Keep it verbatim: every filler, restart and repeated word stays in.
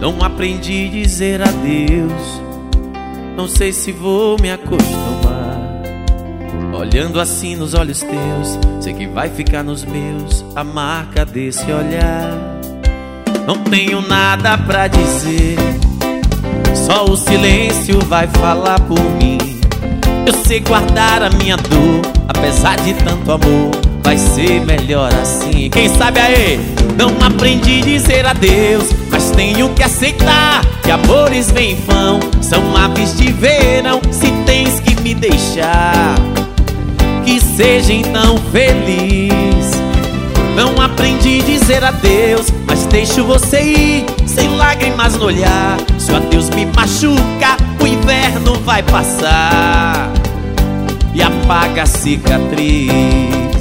Não aprendi a dizer adeus, não sei se vou me acostumar. Olhando assim nos olhos teus, sei que vai ficar nos meus a marca desse olhar. Não tenho nada pra dizer, só o silêncio vai falar por mim. Eu sei guardar a minha dor, apesar de tanto amor, vai ser melhor assim. Quem sabe aí? Não aprendi a dizer adeus, mas tenho que aceitar que amores vêm em vão, são aves de verão. Se tens que me deixar, que seja então feliz. Não aprendi a dizer adeus, mas deixo você ir, sem lágrimas no olhar. Se o adeus me machuca, o inverno vai passar e apaga a cicatriz.